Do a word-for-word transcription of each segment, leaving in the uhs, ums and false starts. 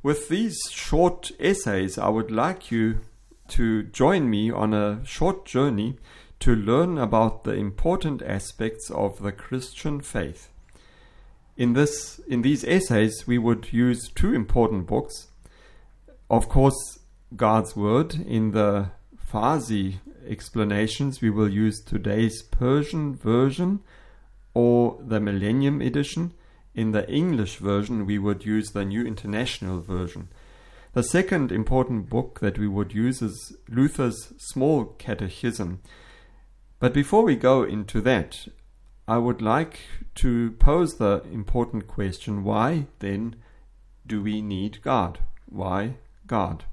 with these short essays, I would like you to join me on a short journey to learn about the important aspects of the Christian faith. In this, in these essays, we would use two important books. Of course, God's Word. In the Farsi explanations, we will use today's Persian version or the Millennium Edition. In the English version, we would use the New International Version. The second important book that we would use is Luther's Small Catechism. But before we go into that, I would like to pose the important question, why then do we need God? Why God?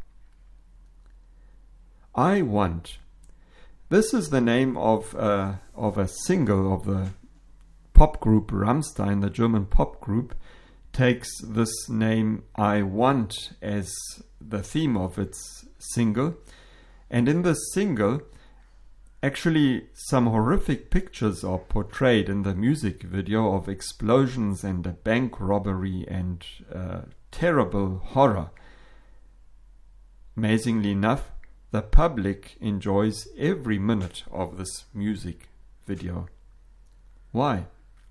I Want. This is the name of, uh, of a single of the pop group Rammstein, the German pop group, takes this name I Want as the theme of its single. And in this single, actually some horrific pictures are portrayed in the music video of explosions and a bank robbery and uh, terrible horror. Amazingly enough, the public enjoys every minute of this music video. Why?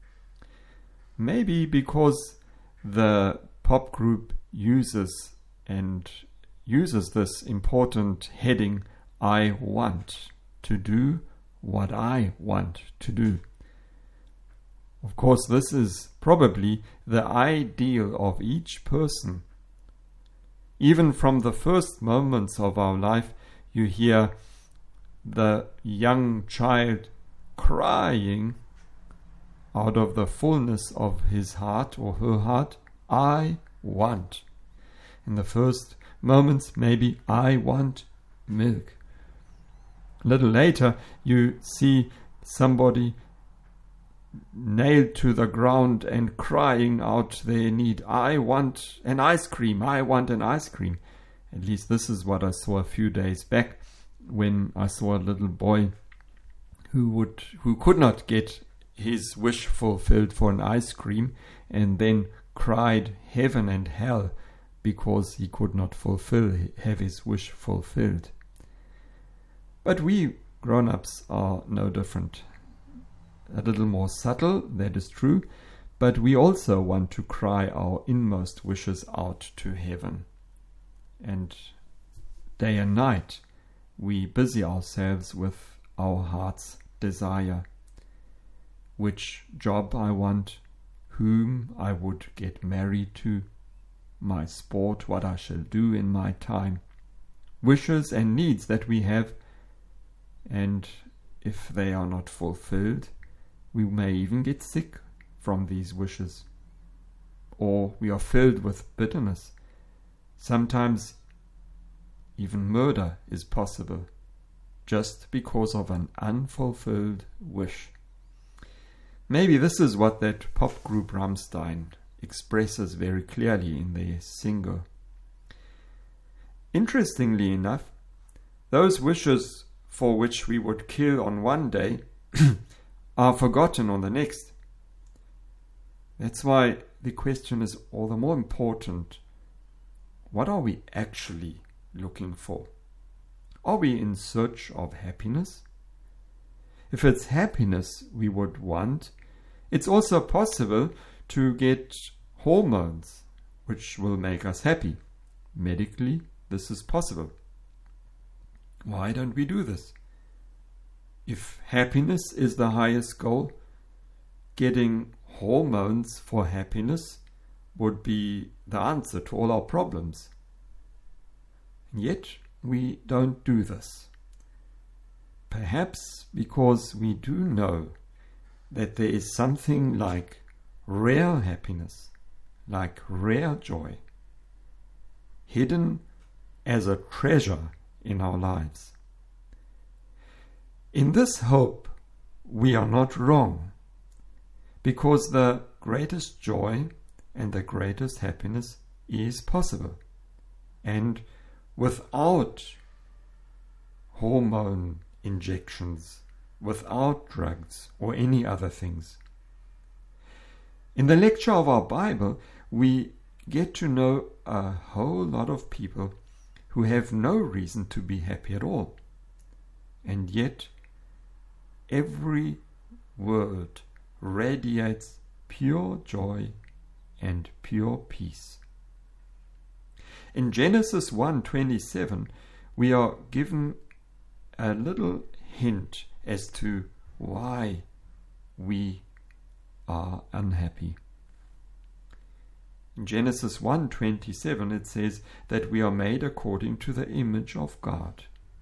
Maybe because the pop group uses and uses this important heading, I want to do what I want to do. Of course, this is probably the ideal of each person. Even from the first moments of our life, you hear the young child crying out of the fullness of his heart or her heart, I want. In the first moments, maybe I want milk. A little later, you see somebody nailed to the ground and crying out their need, I want an ice cream, I want an ice cream. At least this is what I saw a few days back when I saw a little boy who would who could not get his wish fulfilled for an ice cream and then cried heaven and hell because he could not fulfill have his wish fulfilled. But we grown-ups are no different. A little more subtle, that is true, but we also want to cry our inmost wishes out to heaven. And day and night we busy ourselves with our heart's desire. Which job I want, whom I would get married to, my sport, what I shall do in my time. Wishes and needs that we have, and if they are not fulfilled, we may even get sick from these wishes. Or we are filled with bitterness. Sometimes even murder is possible, just because of an unfulfilled wish. Maybe this is what that pop group Rammstein expresses very clearly in their single. Interestingly enough, those wishes for which we would kill on one day are forgotten on the next. That's why the question is all the more important. What are we actually looking for? Are we in search of happiness? If it's happiness we would want, it's also possible to get hormones which will make us happy. Medically, this is possible. Why don't we do this? If happiness is the highest goal, getting hormones for happiness would be the answer to all our problems. And yet we don't do this. Perhaps because we do know that there is something like rare happiness, like rare joy, hidden as a treasure in our lives. In this hope, we are not wrong, because the greatest joy and the greatest happiness is possible, and without hormone injections, without drugs or any other things. In the lecture of our Bible, we get to know a whole lot of people who have no reason to be happy at all. And yet, every word radiates pure joy and pure peace. In Genesis one twenty-seven, we are given a little hint as to why we are unhappy. In Genesis one twenty-seven it says that we are made according to the image of God.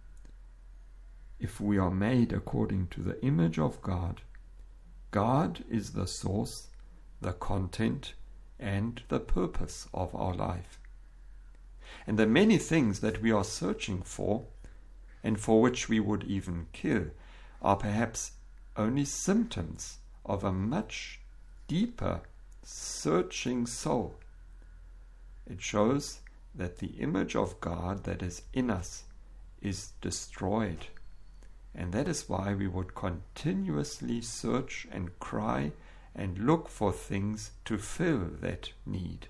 If we are made according to the image of God, God is the source, the content, and the purpose of our life. And the many things that we are searching for, and for which we would even kill, are perhaps only symptoms of a much deeper searching soul. It shows that the image of God that is in us is destroyed, and that is why we would continuously search and cry and look for things to fill that need.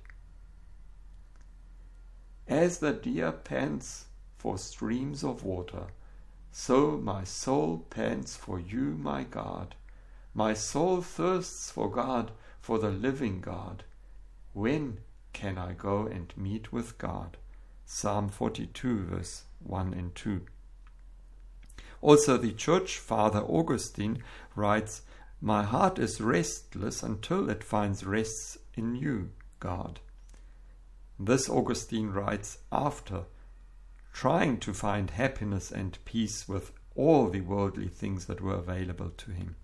As the deer pants for streams of water, so my soul pants for you, my God. My soul thirsts for God, for the living God. When can I go and meet with God? Psalm forty-two, verse one and two. Also the church father Augustine writes, my heart is restless until it finds rest in you, God. This Augustine writes after trying to find happiness and peace with all the worldly things that were available to him.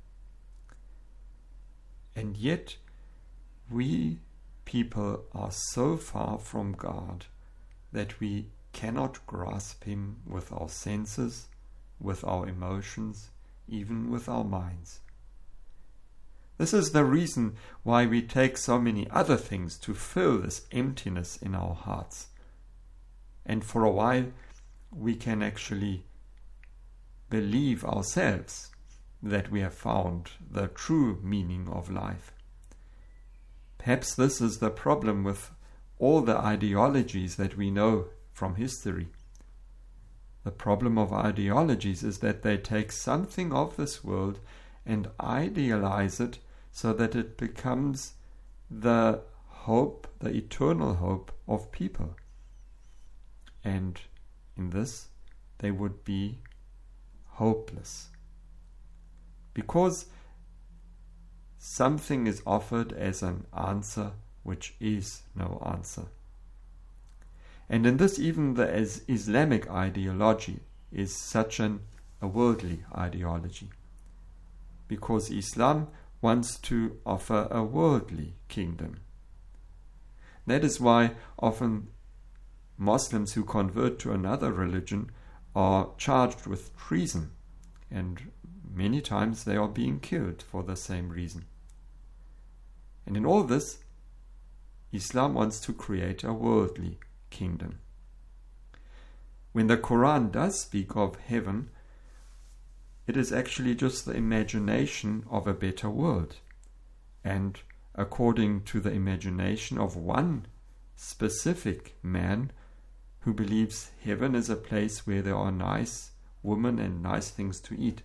And yet we people are so far from God that we cannot grasp him with our senses, with our emotions, even with our minds. This is the reason why we take so many other things to fill this emptiness in our hearts. And for a while we can actually believe ourselves that we have found the true meaning of life. Perhaps this is the problem with all the ideologies that we know from history. The problem of ideologies is that they take something of this world and idealize it so that it becomes the hope, the eternal hope of people. And in this, they would be hopeless. Because something is offered as an answer which is no answer. And in this, even the as Islamic ideology is such an, a worldly ideology. Because Islam wants to offer a worldly kingdom. That is why often Muslims who convert to another religion are charged with treason, and many times they are being killed for the same reason. And in all this, Islam wants to create a worldly kingdom. When the Quran does speak of heaven, it is actually just the imagination of a better world. And according to the imagination of one specific man who believes heaven is a place where there are nice women and nice things to eat.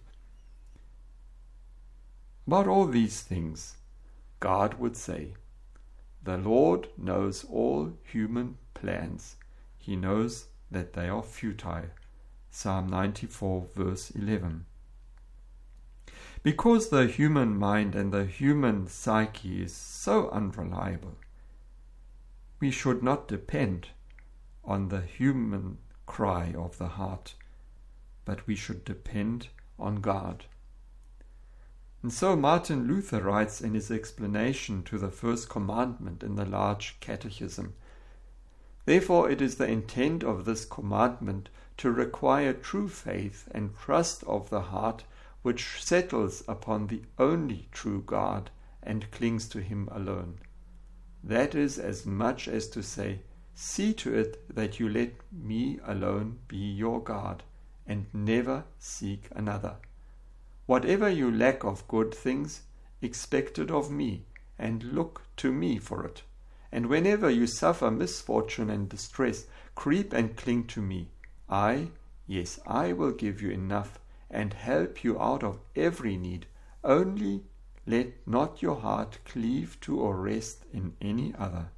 About all these things, God would say, the Lord knows all human plans. He knows that they are futile. Psalm ninety-four, verse eleven. Because the human mind and the human psyche is so unreliable, we should not depend on the human cry of the heart, but we should depend on God. And so Martin Luther writes in his explanation to the first commandment in the large catechism, therefore it is the intent of this commandment to require true faith and trust of the heart, which settles upon the only true God and clings to him alone. That is as much as to say, see to it that you let me alone be your God, and never seek another. Whatever you lack of good things, expect it of me, and look to me for it, And whenever you suffer misfortune and distress, creep and cling to me. I, yes, I will give you enough and help you out of every need. Only let not your heart cleave to or rest in any other.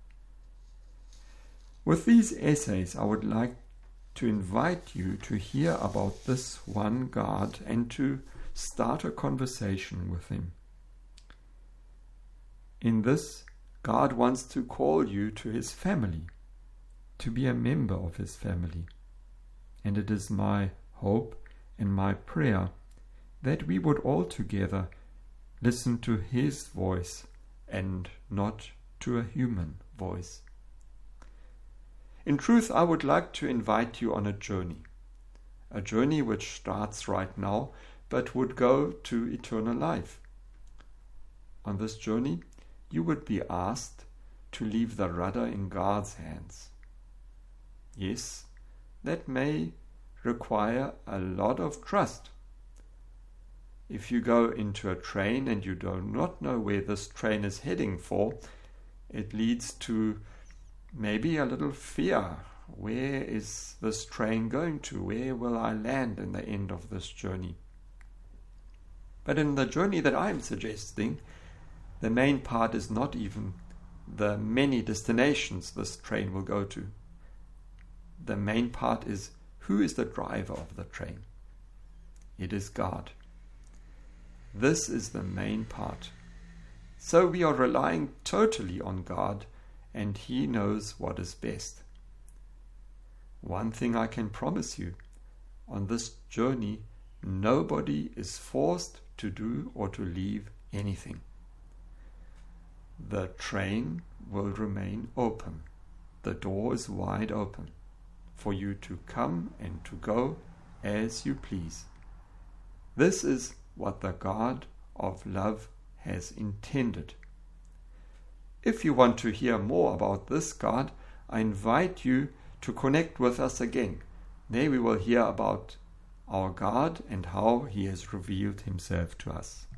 With these essays, I would like to invite you to hear about this one God and to start a conversation with Him. In this, God wants to call you to His family, to be a member of His family. And it is my hope and my prayer that we would all together listen to His voice and not to a human voice. In truth, I would like to invite you on a journey, a journey which starts right now, but would go to eternal life. On this journey, you would be asked to leave the rudder in God's hands. Yes, that may require a lot of trust. If you go into a train and you do not know where this train is heading for, it leads to maybe a little fear. Where is this train going to? Where will I land in the end of this journey? But in the journey that I'm suggesting, the main part is not even the many destinations this train will go to. The main part is, who is the driver of the train? It is God. This is the main part. So we are relying totally on God, and He knows what is best. One thing I can promise you, on this journey, nobody is forced to do or to leave anything. The train will remain open. The door is wide open for you to come and to go as you please. This is what the God of love has intended. If you want to hear more about this God, I invite you to connect with us again. There we will hear about our God and how He has revealed Himself to us.